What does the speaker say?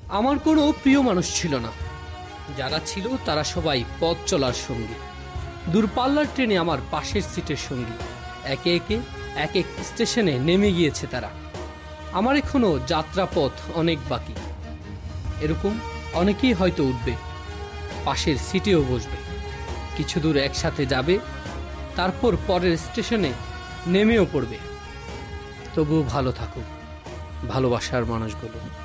আমার কোনো প্রিয় মানুষ ছিল না, যারা ছিল তারা সবাই পথ চলার সঙ্গী, দূরপাল্লার ট্রেনে আমার পাশের সিটের সঙ্গী। একে একে এক এক স্টেশনে নেমে গিয়েছে তারা। আমার এখনো যাত্রাপথ অনেক বাকি। এরকম অনেকেই হয়তো উঠবে, পাশের সিটেও বসবে, কিছু দূর একসাথে যাবে, তারপর পরের স্টেশনে নেমেও পড়বে। তবুও ভালো থাকুক ভালোবাসার মানুষগুলো।